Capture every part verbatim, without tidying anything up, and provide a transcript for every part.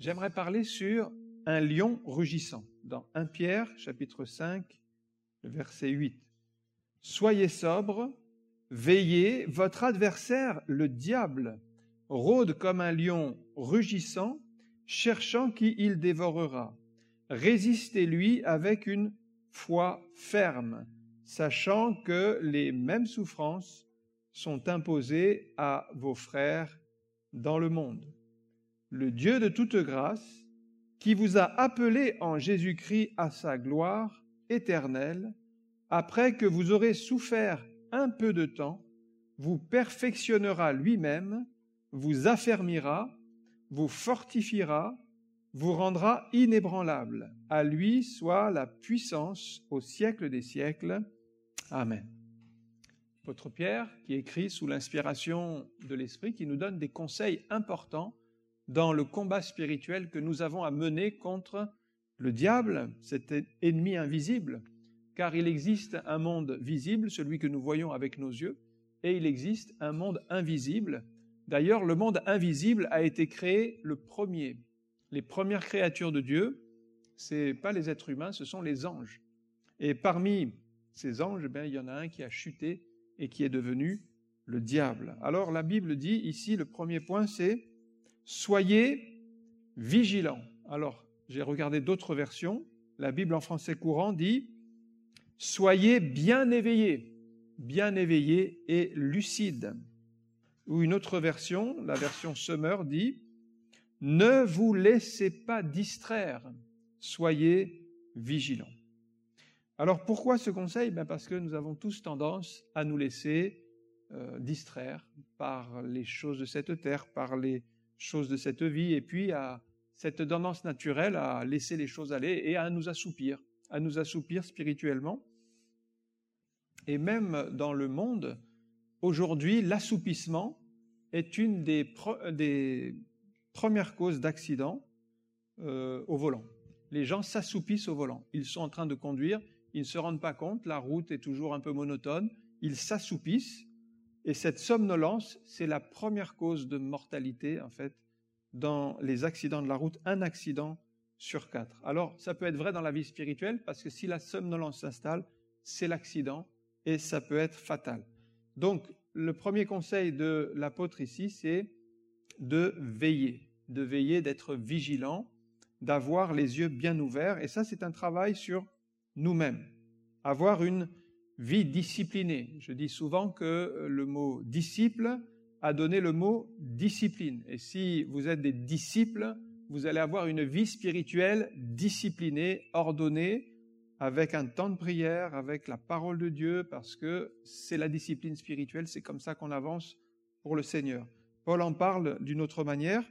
j'aimerais parler sur un lion rugissant, dans premier Pierre, chapitre cinq, verset huit. « Soyez sobres, veillez, votre adversaire, le diable, rôde comme un lion rugissant, cherchant qui il dévorera. Résistez-lui avec une foi ferme, sachant que les mêmes souffrances sont imposées à vos frères dans le monde. Le Dieu de toute grâce, qui vous a appelés en Jésus-Christ à sa gloire éternelle, après que vous aurez souffert un peu de temps, vous perfectionnera lui-même, vous affermira, vous fortifiera, vous rendra inébranlable. À lui soit la puissance au siècle des siècles. Amen. » L'apôtre Pierre, qui écrit sous l'inspiration de l'Esprit, qui nous donne des conseils importants dans le combat spirituel que nous avons à mener contre le diable, cet ennemi invisible, car il existe un monde visible, celui que nous voyons avec nos yeux, et il existe un monde invisible. D'ailleurs, le monde invisible a été créé le premier. Les premières créatures de Dieu, ce n'est pas les êtres humains, ce sont les anges. Et parmi ces anges, eh bien, il y en a un qui a chuté et qui est devenu le diable. Alors la Bible dit ici, le premier point, c'est « Soyez vigilants ». Alors, j'ai regardé d'autres versions. La Bible en français courant dit « Soyez bien éveillés », bien éveillés et lucides. Ou une autre version, la version Summer, dit « Ne vous laissez pas distraire, soyez vigilants ». Alors pourquoi ce conseil ? Ben parce que nous avons tous tendance à nous laisser euh, distraire par les choses de cette terre, par les choses de cette vie, et puis à cette tendance naturelle à laisser les choses aller et à nous assoupir, à nous assoupir spirituellement. Et même dans le monde, aujourd'hui, l'assoupissement est une des, pro- des premières causes d'accidents euh, au volant. Les gens s'assoupissent au volant. Ils sont en train de conduire, ils ne se rendent pas compte, la route est toujours un peu monotone, ils s'assoupissent, et cette somnolence, c'est la première cause de mortalité, en fait, dans les accidents de la route, un accident sur quatre. Alors, ça peut être vrai dans la vie spirituelle, parce que si la somnolence s'installe, c'est l'accident, et ça peut être fatal. Donc, le premier conseil de l'apôtre ici, c'est de veiller, de veiller, d'être vigilant, d'avoir les yeux bien ouverts, et ça, c'est un travail sur nous-mêmes. Avoir une vie disciplinée. Je dis souvent que le mot « disciple » a donné le mot « discipline ». Et si vous êtes des disciples, vous allez avoir une vie spirituelle disciplinée, ordonnée, avec un temps de prière, avec la parole de Dieu, parce que c'est la discipline spirituelle, c'est comme ça qu'on avance pour le Seigneur. Paul en parle d'une autre manière.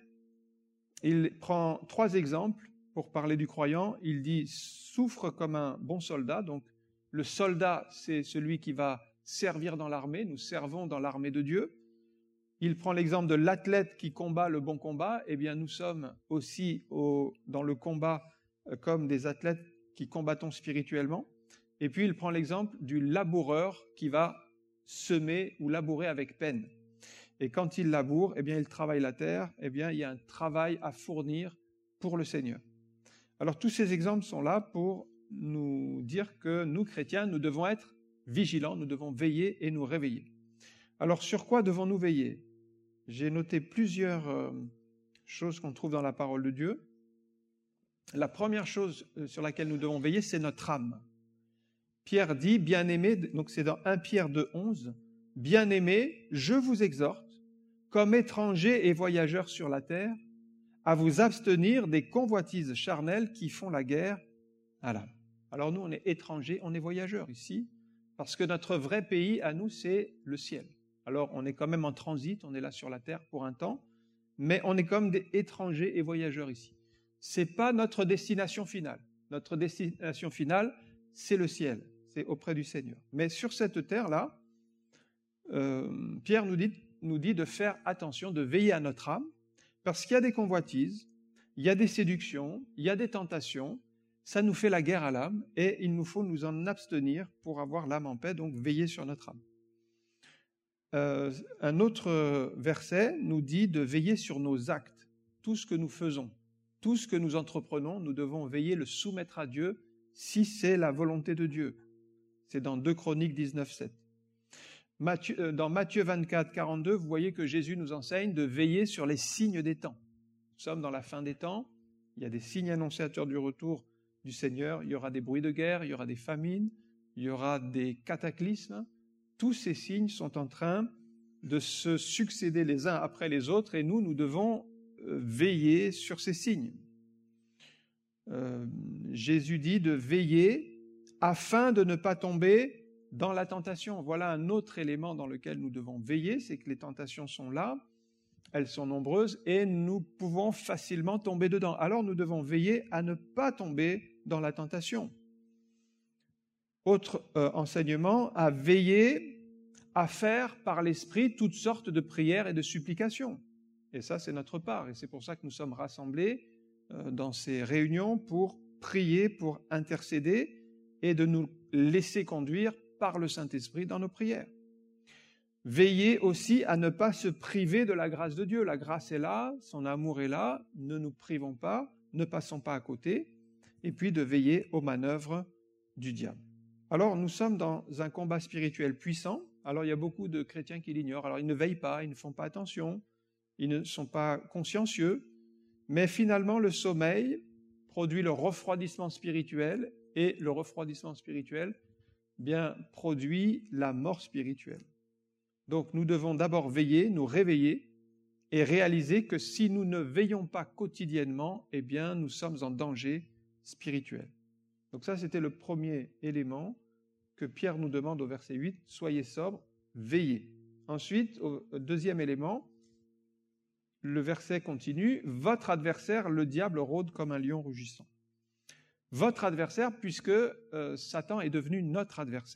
Il prend trois exemples pour parler du croyant. Il dit « souffre comme un bon soldat ». Donc, le soldat, c'est celui qui va servir dans l'armée. Nous servons dans l'armée de Dieu. Il prend l'exemple de l'athlète qui combat le bon combat. Eh bien, nous sommes aussi au, dans le combat comme des athlètes qui combattons spirituellement. Et puis, il prend l'exemple du laboureur qui va semer ou labourer avec peine. Et quand il laboure, eh bien, il travaille la terre, eh bien, il y a un travail à fournir pour le Seigneur. Alors, tous ces exemples sont là pour nous dire que nous, chrétiens, nous devons être vigilants, nous devons veiller et nous réveiller. Alors, sur quoi devons-nous veiller ? J'ai noté plusieurs euh, choses qu'on trouve dans la parole de Dieu. La première chose sur laquelle nous devons veiller, c'est notre âme. Pierre dit, bien-aimé, donc c'est dans premier Pierre deux, onze, « Bien-aimé, je vous exhorte, comme étrangers et voyageurs sur la terre, à vous abstenir des convoitises charnelles qui font la guerre à l'âme. » Alors nous, on est étrangers, on est voyageurs ici, parce que notre vrai pays à nous, c'est le ciel. Alors on est quand même en transit, on est là sur la terre pour un temps, mais on est comme des étrangers et voyageurs ici. C'est pas notre destination finale. Notre destination finale, c'est le ciel, c'est auprès du Seigneur. Mais sur cette terre-là, euh, Pierre nous dit, nous dit de faire attention, de veiller à notre âme, parce qu'il y a des convoitises, il y a des séductions, il y a des tentations, ça nous fait la guerre à l'âme, et il nous faut nous en abstenir pour avoir l'âme en paix, donc veiller sur notre âme. Euh, un autre verset nous dit de veiller sur nos actes, tout ce que nous faisons. tout ce que nous entreprenons, nous devons veiller le soumettre à Dieu si c'est la volonté de Dieu. C'est dans deux Chroniques dix-neuf, sept. Matthieu, dans Matthieu vingt-quatre, quarante-deux, vous voyez que Jésus nous enseigne de veiller sur les signes des temps. Nous sommes dans la fin des temps, il y a des signes annonciateurs du retour du Seigneur, il y aura des bruits de guerre, il y aura des famines, il y aura des cataclysmes. Tous ces signes sont en train de se succéder les uns après les autres et nous, nous devons veiller sur ces signes. Euh, Jésus dit de veiller afin de ne pas tomber dans la tentation. Voilà un autre élément dans lequel nous devons veiller, c'est que les tentations sont là, elles sont nombreuses et nous pouvons facilement tomber dedans. Alors nous devons veiller à ne pas tomber dans la tentation. Autre euh, enseignement, à veiller à faire par l'Esprit toutes sortes de prières et de supplications. Et ça, c'est notre part. Et c'est pour ça que nous sommes rassemblés euh, dans ces réunions pour prier, pour intercéder et de nous laisser conduire par le Saint-Esprit dans nos prières. Veillez aussi à ne pas se priver de la grâce de Dieu. La grâce est là, son amour est là, ne nous privons pas, ne passons pas à côté. Et puis de veiller aux manœuvres du diable. Alors, nous sommes dans un combat spirituel puissant. Alors, il y a beaucoup de chrétiens qui l'ignorent. Alors, ils ne veillent pas, ils ne font pas attention, ils ne sont pas consciencieux. Mais finalement, le sommeil produit le refroidissement spirituel et le refroidissement spirituel, bien, produit la mort spirituelle. Donc, nous devons d'abord veiller, nous réveiller et réaliser que si nous ne veillons pas quotidiennement, eh bien, nous sommes en danger spirituel. Donc ça, c'était le premier élément que Pierre nous demande au verset huit, « Soyez sobres, veillez ». Ensuite, au deuxième élément, le verset continue, « Votre adversaire, le diable, rôde comme un lion rugissant ». Votre adversaire, puisque euh, Satan est devenu notre adversaire.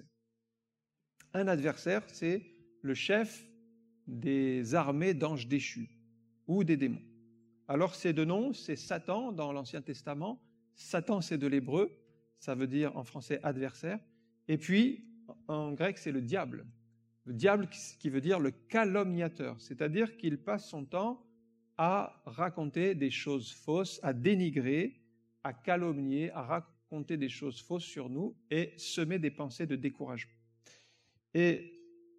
Un adversaire, c'est le chef des armées d'anges déchus ou des démons. Alors ces deux noms, c'est Satan dans l'Ancien Testament. Satan, c'est de l'hébreu, ça veut dire en français adversaire. Et puis, en grec, c'est le diable. Le diable qui veut dire le calomniateur, c'est-à-dire qu'il passe son temps à raconter des choses fausses, à dénigrer, à calomnier, à raconter des choses fausses sur nous et semer des pensées de découragement. Et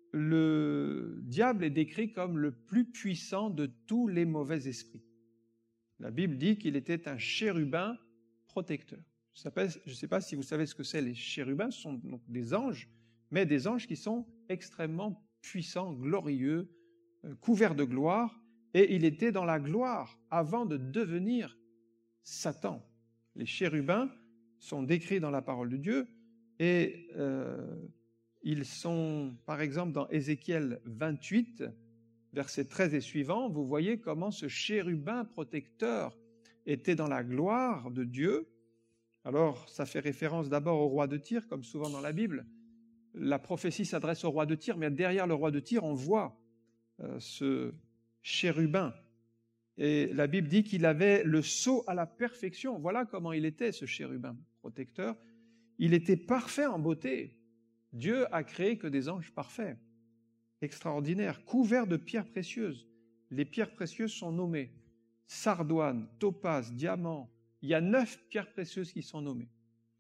le diable est décrit comme le plus puissant de tous les mauvais esprits. La Bible dit qu'il était un chérubin protecteur. Je ne sais pas si vous savez ce que c'est les chérubins, ce sont donc des anges, mais des anges qui sont extrêmement puissants, glorieux, euh, couverts de gloire, et il était dans la gloire avant de devenir Satan. Les chérubins sont décrits dans la parole de Dieu, et euh, ils sont, par exemple, dans Ézéchiel vingt-huit, verset treize et suivant, vous voyez comment ce chérubin protecteur était dans la gloire de Dieu. Alors, ça fait référence d'abord au roi de Tyr, comme souvent dans la Bible. La prophétie s'adresse au roi de Tyr, mais derrière le roi de Tyr, on voit euh, ce chérubin. Et la Bible dit qu'il avait le sceau à la perfection. Voilà comment il était, ce chérubin protecteur. Il était parfait en beauté. Dieu a créé que des anges parfaits, extraordinaires, couverts de pierres précieuses. Les pierres précieuses sont nommées sardoine, topaze, diamant. Il y a neuf pierres précieuses qui sont nommées.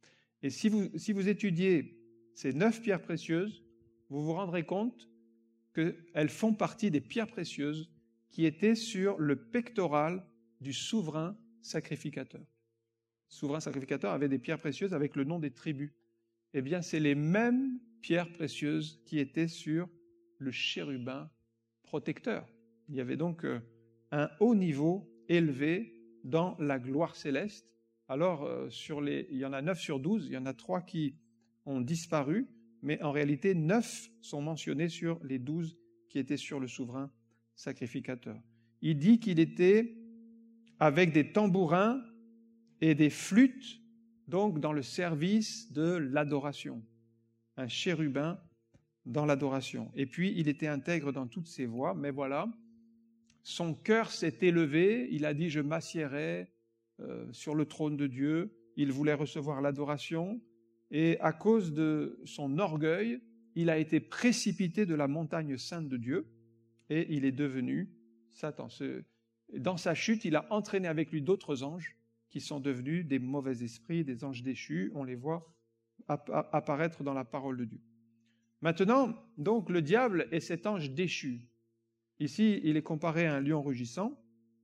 Et si vous, si vous étudiez ces neuf pierres précieuses, vous vous rendrez compte qu'elles font partie des pierres précieuses qui étaient sur le pectoral du souverain sacrificateur. Le souverain sacrificateur avait des pierres précieuses avec le nom des tribus. Eh bien, c'est les mêmes pierres précieuses qui étaient sur le chérubin protecteur. Il y avait donc un haut niveau élevé dans la gloire céleste. Alors, euh, sur les, il y en a neuf sur douze, il y en a trois qui ont disparu, mais en réalité, neuf sont mentionnés sur les douze qui étaient sur le souverain sacrificateur. Il dit qu'il était avec des tambourins et des flûtes, donc dans le service de l'adoration. Un chérubin dans l'adoration. Et puis, il était intègre dans toutes ses voies, mais voilà, son cœur s'est élevé, il a dit « je m'assiérai euh, sur le trône de Dieu », il voulait recevoir l'adoration, et à cause de son orgueil, il a été précipité de la montagne sainte de Dieu, et il est devenu Satan. Ce, Dans sa chute, il a entraîné avec lui d'autres anges qui sont devenus des mauvais esprits, des anges déchus. On les voit apparaître dans la parole de Dieu. Maintenant, donc, le diable est cet ange déchu. Ici, il est comparé à un lion rugissant.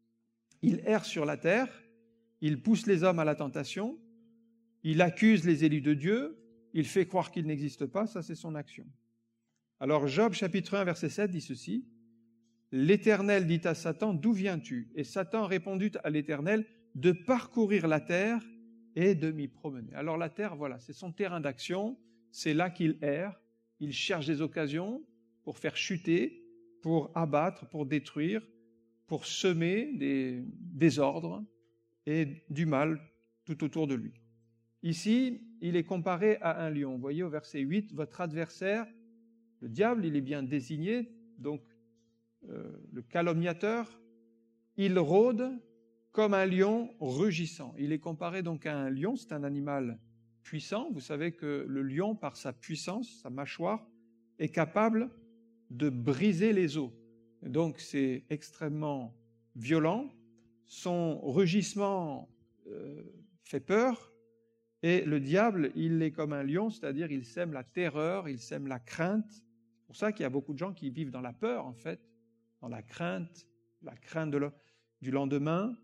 Il erre sur la terre, il pousse les hommes à la tentation, il accuse les élus de Dieu, il fait croire qu'il n'existe pas, ça c'est son action. Alors Job chapitre un verset sept dit ceci, « L'Éternel dit à Satan, d'où viens-tu ? Et Satan répondit à l'Éternel, de parcourir la terre et de m'y promener. » Alors la terre, voilà, c'est son terrain d'action, c'est là qu'il erre, il cherche des occasions pour faire chuter, pour abattre, pour détruire, pour semer des désordres et du mal tout autour de lui. Ici, il est comparé à un lion. Vous voyez au verset huit, votre adversaire, le diable, il est bien désigné, donc euh, le calomniateur, il rôde comme un lion rugissant. Il est comparé donc à un lion, c'est un animal puissant. Vous savez que le lion, par sa puissance, sa mâchoire, est capable de briser les os. Donc c'est extrêmement violent, son rugissement euh, fait peur, et le diable, il est comme un lion, c'est-à-dire il sème la terreur, il sème la crainte. C'est pour ça qu'il y a beaucoup de gens qui vivent dans la peur, en fait, dans la crainte, la crainte de le, du lendemain,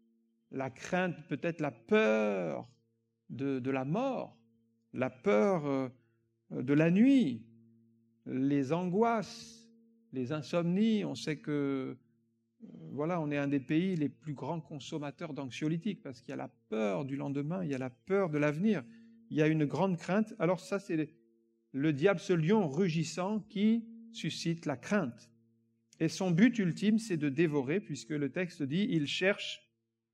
la crainte, peut-être la peur de, de la mort, la peur euh, de la nuit, les angoisses, les insomnies. On sait que euh, voilà, on est un des pays les plus grands consommateurs d'anxiolytiques parce qu'il y a la peur du lendemain, il y a la peur de l'avenir, il y a une grande crainte. Alors ça, c'est le diable, ce lion rugissant qui suscite la crainte. Et son but ultime, c'est de dévorer, puisque le texte dit, il cherche,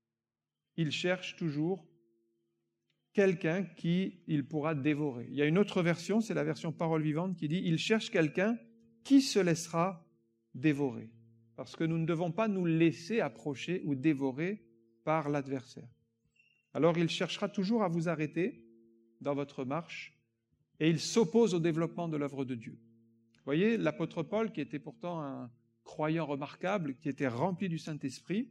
il cherche toujours quelqu'un qui il pourra dévorer. Il y a une autre version, c'est la version Parole vivante, qui dit, il cherche quelqu'un qui se laissera dévorer. Parce que nous ne devons pas nous laisser approcher ou dévorer par l'adversaire. Alors il cherchera toujours à vous arrêter dans votre marche et il s'oppose au développement de l'œuvre de Dieu. Vous voyez, l'apôtre Paul, qui était pourtant un croyant remarquable, qui était rempli du Saint-Esprit,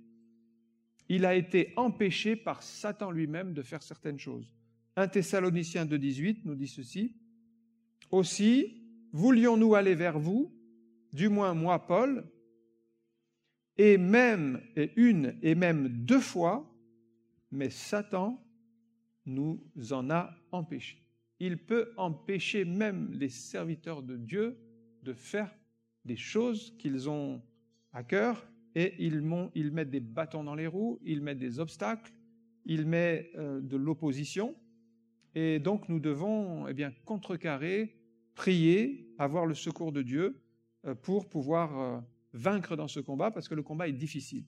il a été empêché par Satan lui-même de faire certaines choses. un Thessaloniciens deux dix-huit nous dit ceci, « Aussi, voulions-nous aller vers vous, du moins moi, Paul, et même, et une, et même deux fois, mais Satan nous en a empêchés. » Il peut empêcher même les serviteurs de Dieu de faire des choses qu'ils ont à cœur, et ils, ils mettent des bâtons dans les roues, ils mettent des obstacles, ils mettent euh, de l'opposition, et donc nous devons eh bien, contrecarrer, prier, avoir le secours de Dieu euh, pour pouvoir euh, vaincre dans ce combat, parce que le combat est difficile.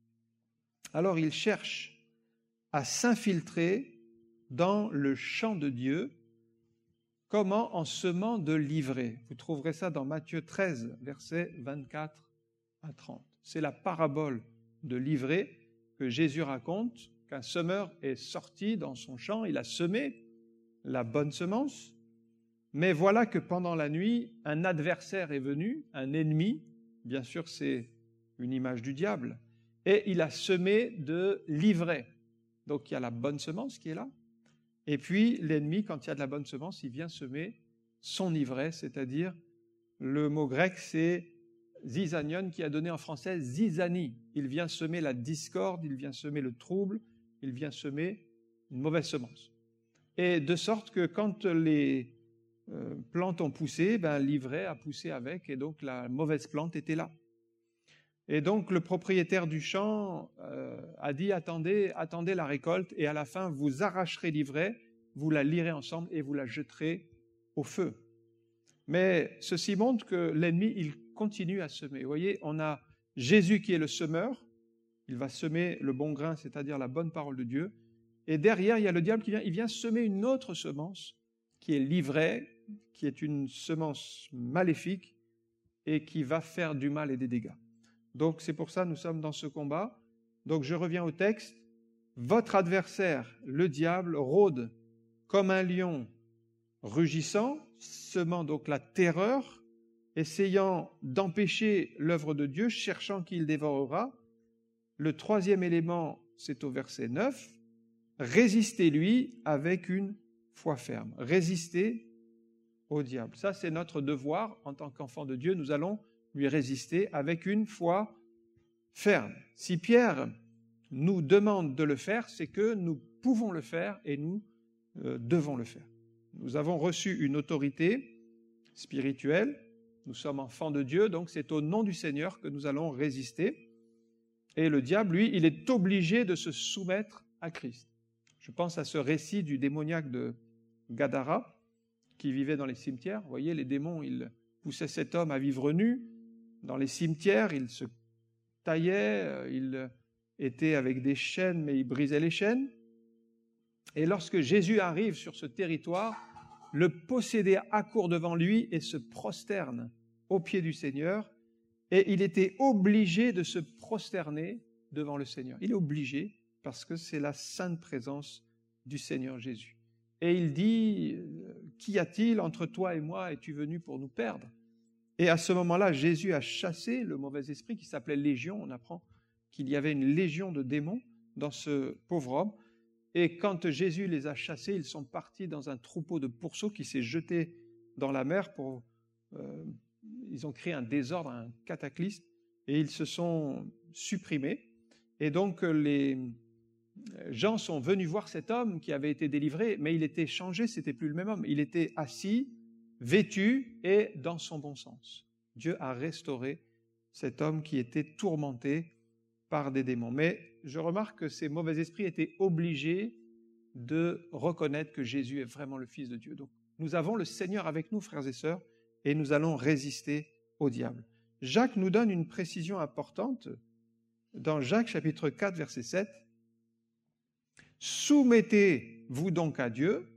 Alors il cherche à s'infiltrer dans le champ de Dieu. Comment? En semant de l'ivraie. Vous trouverez ça dans Matthieu treize, versets vingt-quatre à trente. C'est la parabole de l'ivraie que Jésus raconte, qu'un semeur est sorti dans son champ, il a semé la bonne semence, mais voilà que pendant la nuit, un adversaire est venu, un ennemi, bien sûr c'est une image du diable, et il a semé de l'ivraie. Donc il y a la bonne semence qui est là, et puis l'ennemi, quand il y a de la bonne semence, il vient semer son ivraie, c'est-à-dire, le mot grec c'est zizanion, qui a donné en français zizanie. Il vient semer la discorde, il vient semer le trouble, il vient semer une mauvaise semence. Et de sorte que quand les euh, plantes ont poussé, ben, l'ivraie a poussé avec, et donc la mauvaise plante était là. Et donc le propriétaire du champ euh, a dit, attendez, attendez la récolte, et à la fin, vous arracherez l'ivraie, vous la lierez ensemble, et vous la jetterez au feu. Mais ceci montre que l'ennemi, il continue à semer. Vous voyez, on a Jésus qui est le semeur, il va semer le bon grain, c'est-à-dire la bonne parole de Dieu, et derrière, il y a le diable qui vient, il vient semer une autre semence, qui est l'ivraie, qui est une semence maléfique, et qui va faire du mal et des dégâts. Donc c'est pour ça que nous sommes dans ce combat. Donc je reviens au texte. Votre adversaire, le diable, rôde comme un lion rugissant, semant donc la terreur, essayant d'empêcher l'œuvre de Dieu, cherchant qui il dévorera. Le troisième élément, c'est au verset neuf. Résistez-lui avec une foi ferme. Résistez au diable. Ça, c'est notre devoir en tant qu'enfant de Dieu. Nous allons lui résister avec une foi ferme. Si Pierre nous demande de le faire, c'est que nous pouvons le faire et nous euh, devons le faire. Nous avons reçu une autorité spirituelle. Nous sommes enfants de Dieu, donc c'est au nom du Seigneur que nous allons résister. Et le diable, lui, il est obligé de se soumettre à Christ. Je pense à ce récit du démoniaque de Gadara qui vivait dans les cimetières. Vous voyez, les démons, ils poussaient cet homme à vivre nu. Dans les cimetières, il se taillait, il était avec des chaînes, mais il brisait les chaînes. Et lorsque Jésus arrive sur ce territoire, le possédé accourt devant lui et se prosterne aux pieds du Seigneur. Et il était obligé de se prosterner devant le Seigneur. Il est obligé parce que c'est la sainte présence du Seigneur Jésus. Et il dit, « Qu'y a-t-il entre toi et moi? Es-tu venu pour nous perdre ?» Et à ce moment-là, Jésus a chassé le mauvais esprit qui s'appelait Légion. On apprend qu'il y avait une légion de démons dans ce pauvre homme. Et quand Jésus les a chassés, ils sont partis dans un troupeau de pourceaux qui s'est jeté dans la mer pour... Euh, ils ont créé un désordre, un cataclysme, et ils se sont supprimés. Et donc, les gens sont venus voir cet homme qui avait été délivré, mais il était changé, c'était plus le même homme. Il était assis, vêtu et dans son bon sens. Dieu a restauré cet homme qui était tourmenté par des démons. Mais je remarque que ces mauvais esprits étaient obligés de reconnaître que Jésus est vraiment le Fils de Dieu. Donc, nous avons le Seigneur avec nous, frères et sœurs, et nous allons résister au diable. Jacques nous donne une précision importante dans Jacques chapitre quatre, verset sept. « Soumettez-vous donc à Dieu,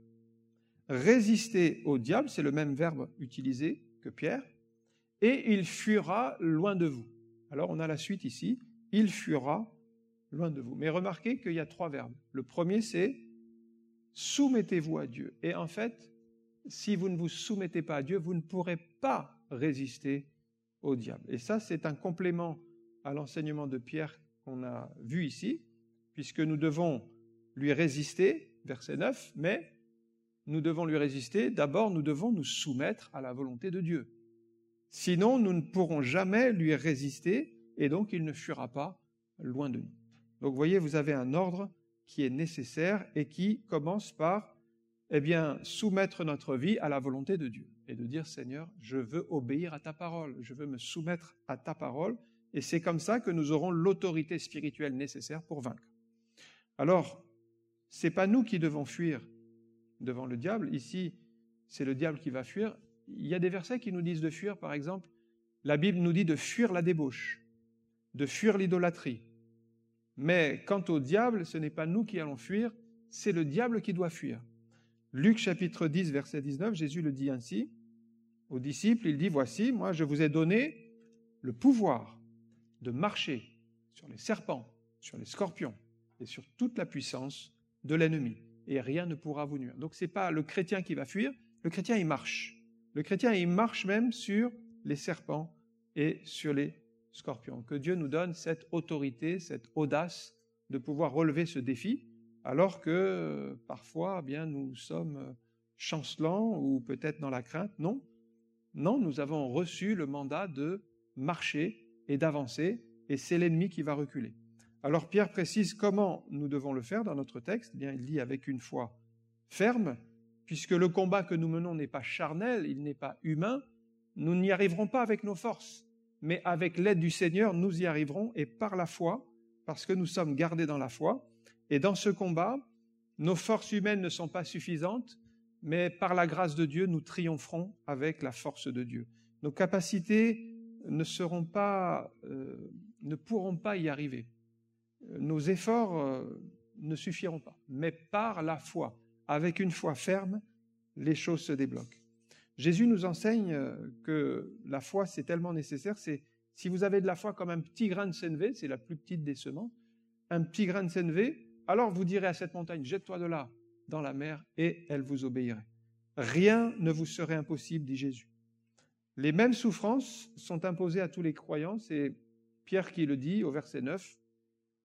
résistez au diable », c'est le même verbe utilisé que Pierre, « et il fuira loin de vous. » Alors on a la suite ici, « il fuira loin de vous ». Mais remarquez qu'il y a trois verbes. Le premier c'est « soumettez-vous à Dieu ». Et en fait, si vous ne vous soumettez pas à Dieu, vous ne pourrez pas résister au diable. Et ça, c'est un complément à l'enseignement de Pierre qu'on a vu ici, puisque nous devons lui résister, verset neuf, mais nous devons lui résister, d'abord nous devons nous soumettre à la volonté de Dieu. Sinon, nous ne pourrons jamais lui résister, et donc il ne fuira pas loin de nous. Donc vous voyez, vous avez un ordre qui est nécessaire et qui commence par eh bien, soumettre notre vie à la volonté de Dieu et de dire, Seigneur, je veux obéir à ta parole, je veux me soumettre à ta parole, et c'est comme ça que nous aurons l'autorité spirituelle nécessaire pour vaincre. Alors, ce n'est pas nous qui devons fuir devant le diable, ici, c'est le diable qui va fuir. Il y a des versets qui nous disent de fuir, par exemple, la Bible nous dit de fuir la débauche, de fuir l'idolâtrie. Mais quant au diable, ce n'est pas nous qui allons fuir, c'est le diable qui doit fuir. Luc chapitre dix, verset dix-neuf, Jésus le dit ainsi aux disciples, il dit, « Voici, moi je vous ai donné le pouvoir de marcher sur les serpents, sur les scorpions et sur toute la puissance de l'ennemi, et rien ne pourra vous nuire. » Donc ce n'est pas le chrétien qui va fuir, le chrétien il marche. Le chrétien il marche même sur les serpents et sur les scorpions. Que Dieu nous donne cette autorité, cette audace de pouvoir relever ce défi, alors que euh, parfois, eh bien, nous sommes chancelants ou peut-être dans la crainte. Non, non, nous avons reçu le mandat de marcher et d'avancer, et c'est l'ennemi qui va reculer. Alors Pierre précise comment nous devons le faire dans notre texte. Eh bien, il dit avec une foi ferme, puisque le combat que nous menons n'est pas charnel, il n'est pas humain, nous n'y arriverons pas avec nos forces, mais avec l'aide du Seigneur, nous y arriverons, et par la foi, parce que nous sommes gardés dans la foi. Et dans ce combat, nos forces humaines ne sont pas suffisantes, mais par la grâce de Dieu, nous triompherons avec la force de Dieu. Nos capacités ne seront pas, euh, ne pourront pas y arriver. Nos efforts euh, ne suffiront pas. Mais par la foi, avec une foi ferme, les choses se débloquent. Jésus nous enseigne que la foi, c'est tellement nécessaire. C'est, si vous avez de la foi comme un petit grain de sénévé, c'est la plus petite des semences, un petit grain de sénévé, alors vous direz à cette montagne, jette-toi de là, dans la mer, et elle vous obéirait. Rien ne vous serait impossible, dit Jésus. Les mêmes souffrances sont imposées à tous les croyants, c'est Pierre qui le dit au verset neuf.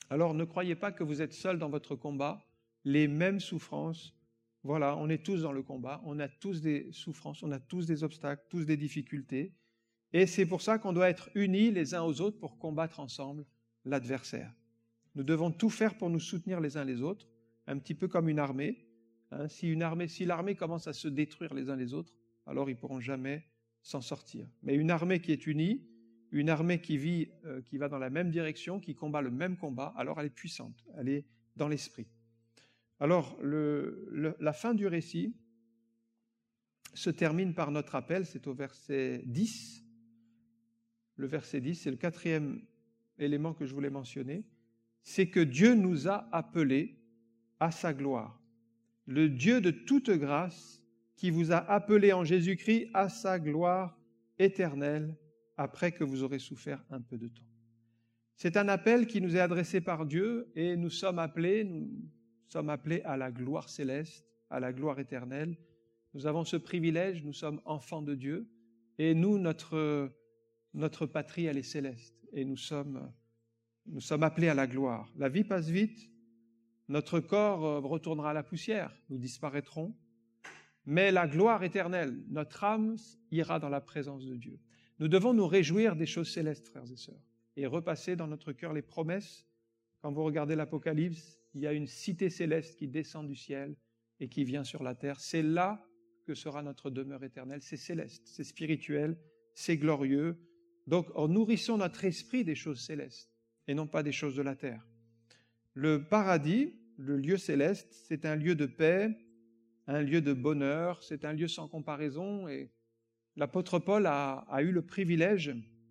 Alors ne croyez pas que vous êtes seul dans votre combat, les mêmes souffrances. Voilà, on est tous dans le combat, on a tous des souffrances, on a tous des obstacles, tous des difficultés. Et c'est pour ça qu'on doit être unis les uns aux autres pour combattre ensemble l'adversaire. Nous devons tout faire pour nous soutenir les uns les autres, un petit peu comme une armée. Hein, si une armée, si l'armée commence à se détruire les uns les autres, alors ils ne pourront jamais s'en sortir. Mais une armée qui est unie, une armée qui vit, euh, qui va dans la même direction, qui combat le même combat, alors elle est puissante, elle est dans l'esprit. Alors, le, le, la fin du récit se termine par notre appel, c'est au verset dix. Le verset dix, c'est le quatrième élément que je voulais mentionner, c'est que Dieu nous a appelés à sa gloire. Le Dieu de toute grâce qui vous a appelés en Jésus-Christ à sa gloire éternelle après que vous aurez souffert un peu de temps. C'est un appel qui nous est adressé par Dieu et nous sommes appelés, nous sommes appelés à la gloire céleste, à la gloire éternelle. Nous avons ce privilège, nous sommes enfants de Dieu et nous, notre, notre patrie, elle est céleste et nous sommes, nous sommes appelés à la gloire. La vie passe vite, notre corps retournera à la poussière, nous disparaîtrons, mais la gloire éternelle, notre âme ira dans la présence de Dieu. Nous devons nous réjouir des choses célestes, frères et sœurs, et repasser dans notre cœur les promesses. Quand vous regardez l'Apocalypse, il y a une cité céleste qui descend du ciel et qui vient sur la terre. C'est là que sera notre demeure éternelle. C'est céleste, c'est spirituel, c'est glorieux. Donc, en nourrissant notre esprit des choses célestes et non pas des choses de la terre. Le paradis, le lieu céleste, c'est un lieu de paix, un lieu de bonheur, c'est un lieu sans comparaison. Et l'apôtre Paul a, a eu le privilège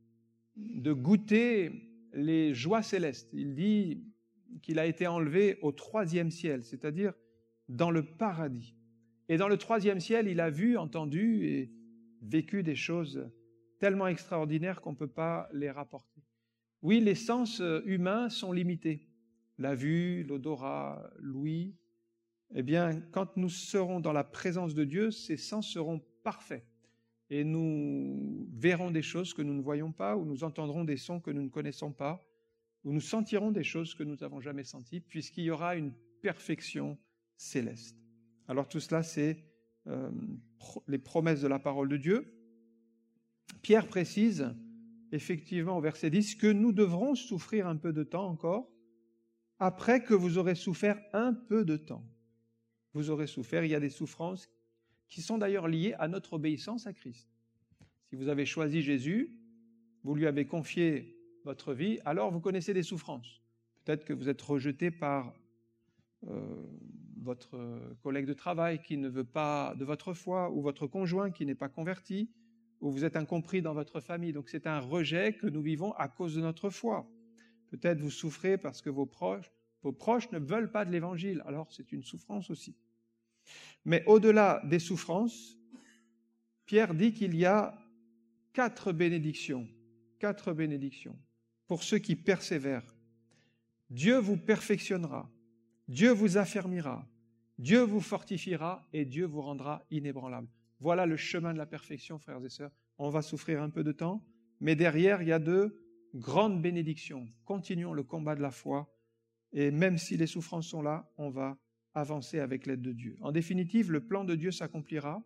de goûter les joies célestes. Il dit qu'il a été enlevé au troisième ciel, c'est-à-dire dans le paradis. Et dans le troisième ciel, il a vu, entendu et vécu des choses tellement extraordinaires qu'on ne peut pas les rapporter. Oui, les sens humains sont limités. La vue, l'odorat, l'ouïe. Eh bien, quand nous serons dans la présence de Dieu, ces sens seront parfaits. Et nous verrons des choses que nous ne voyons pas, ou nous entendrons des sons que nous ne connaissons pas, ou nous sentirons des choses que nous n'avons jamais senties, puisqu'il y aura une perfection céleste. Alors tout cela, c'est euh, pro- les promesses de la parole de Dieu. Pierre précise, effectivement, au verset dix, que nous devrons souffrir un peu de temps encore, après que vous aurez souffert un peu de temps. Vous aurez souffert, il y a des souffrances qui sont d'ailleurs liées à notre obéissance à Christ. Si vous avez choisi Jésus, vous lui avez confié votre vie, alors vous connaissez des souffrances. Peut-être que vous êtes rejeté par euh, votre collègue de travail qui ne veut pas de votre foi, ou votre conjoint qui n'est pas converti, ou vous êtes incompris dans votre famille. Donc c'est un rejet que nous vivons à cause de notre foi. Peut-être vous souffrez parce que vos proches, vos proches ne veulent pas de l'Évangile. Alors c'est une souffrance aussi. Mais au-delà des souffrances, Pierre dit qu'il y a quatre bénédictions, quatre bénédictions pour ceux qui persévèrent. Dieu vous perfectionnera, Dieu vous affermira, Dieu vous fortifiera et Dieu vous rendra inébranlable. Voilà le chemin de la perfection, frères et sœurs. On va souffrir un peu de temps, mais derrière, il y a de grandes bénédictions. Continuons le combat de la foi et même si les souffrances sont là, on va avancer avec l'aide de Dieu. En définitive, le plan de Dieu s'accomplira.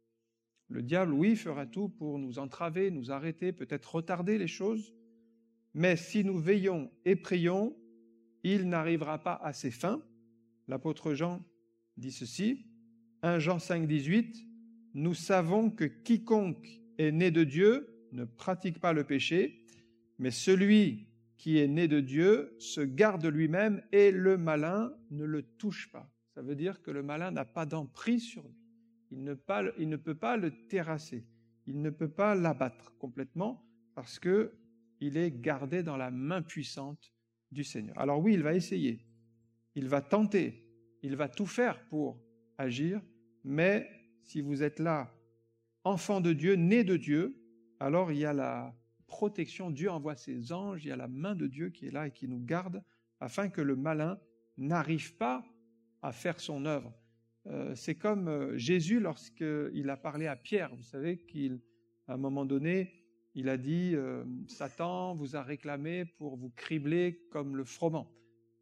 Le diable, oui, fera tout pour nous entraver, nous arrêter, peut-être retarder les choses, mais si nous veillons et prions, il n'arrivera pas à ses fins. L'apôtre Jean dit ceci, premier Jean cinq, dix-huit, « Nous savons que quiconque est né de Dieu ne pratique pas le péché, mais celui qui est né de Dieu se garde lui-même et le malin ne le touche pas. » Ça veut dire que le malin n'a pas d'emprise sur lui. Il ne, pas, il ne peut pas le terrasser. Il ne peut pas l'abattre complètement parce qu'il est gardé dans la main puissante du Seigneur. Alors oui, il va essayer. Il va tenter. Il va tout faire pour agir. Mais si vous êtes là, enfant de Dieu, né de Dieu, alors il y a la protection. Dieu envoie ses anges. Il y a la main de Dieu qui est là et qui nous garde afin que le malin n'arrive pas à faire son œuvre. Euh, c'est comme euh, Jésus lorsqu'il a parlé à Pierre. Vous savez qu'à un moment donné, il a dit euh, « Satan vous a réclamé pour vous cribler comme le froment. »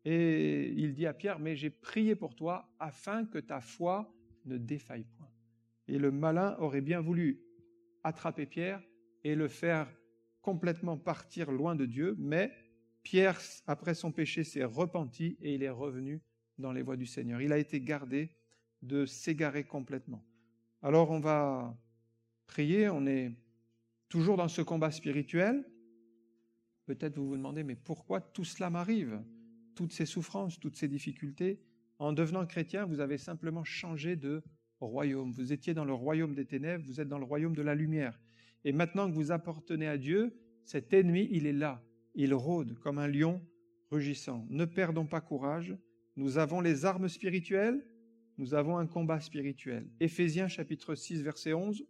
Et il dit à Pierre, mais j'ai prié pour toi afin que ta foi ne défaille point. Et le malin aurait bien voulu attraper Pierre et le faire complètement partir loin de Dieu, mais Pierre, après son péché, s'est repenti et il est revenu dans les voies du Seigneur. Il a été gardé de s'égarer complètement. Alors on va prier, on est toujours dans ce combat spirituel. Peut-être vous vous demandez, mais pourquoi tout cela m'arrive? Toutes ces souffrances, toutes ces difficultés. En devenant chrétien, vous avez simplement changé de royaume. Vous étiez dans le royaume des ténèbres, vous êtes dans le royaume de la lumière. Et maintenant que vous appartenez à Dieu, cet ennemi, il est là. Il rôde comme un lion rugissant. Ne perdons pas courage. Nous avons les armes spirituelles. Nous avons un combat spirituel. Éphésiens chapitre six, verset onze.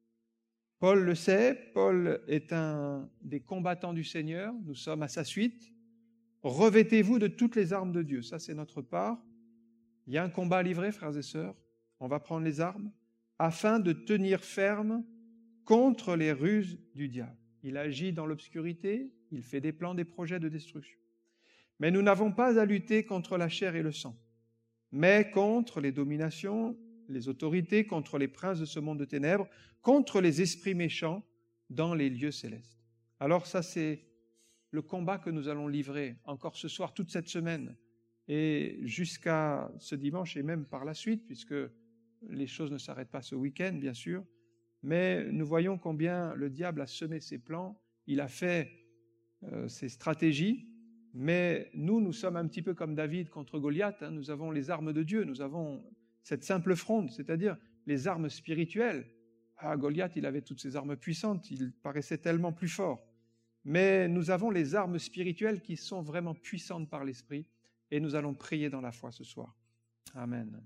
Paul le sait, Paul est un des combattants du Seigneur. Nous sommes à sa suite. Revêtez-vous de toutes les armes de Dieu. Ça, c'est notre part. Il y a un combat à livrer, frères et sœurs. On va prendre les armes afin de tenir ferme contre les ruses du diable. Il agit dans l'obscurité, il fait des plans, des projets de destruction. Mais nous n'avons pas à lutter contre la chair et le sang, mais contre les dominations, les autorités, contre les princes de ce monde de ténèbres, contre les esprits méchants dans les lieux célestes. Alors ça, c'est le combat que nous allons livrer encore ce soir, toute cette semaine, et jusqu'à ce dimanche, et même par la suite, puisque les choses ne s'arrêtent pas ce week-end, bien sûr, mais nous voyons combien le diable a semé ses plans, il a fait euh, ses stratégies, mais nous, nous sommes un petit peu comme David contre Goliath, hein, nous avons les armes de Dieu, nous avons cette simple fronde, c'est-à-dire les armes spirituelles. Ah, Goliath, il avait toutes ses armes puissantes, il paraissait tellement plus fort. Mais nous avons les armes spirituelles qui sont vraiment puissantes par l'Esprit, et nous allons prier dans la foi ce soir. Amen.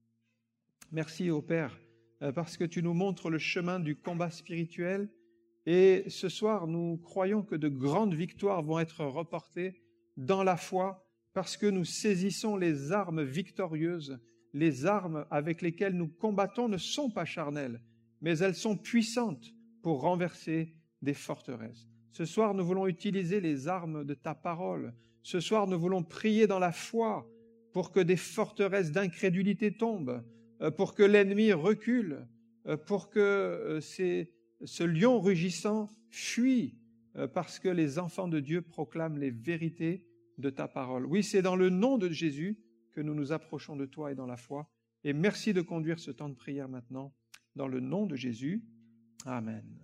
Merci au Père, parce que tu nous montres le chemin du combat spirituel, et ce soir, nous croyons que de grandes victoires vont être reportées dans la foi, parce que nous saisissons les armes victorieuses. Les armes avec lesquelles nous combattons ne sont pas charnelles, mais elles sont puissantes pour renverser des forteresses. Ce soir, nous voulons utiliser les armes de ta parole. Ce soir, nous voulons prier dans la foi pour que des forteresses d'incrédulité tombent, pour que l'ennemi recule, pour que ces, ce lion rugissant fuit, parce que les enfants de Dieu proclament les vérités de ta parole. Oui, c'est dans le nom de Jésus que nous nous approchons de toi et dans la foi. Et merci de conduire ce temps de prière maintenant, dans le nom de Jésus. Amen.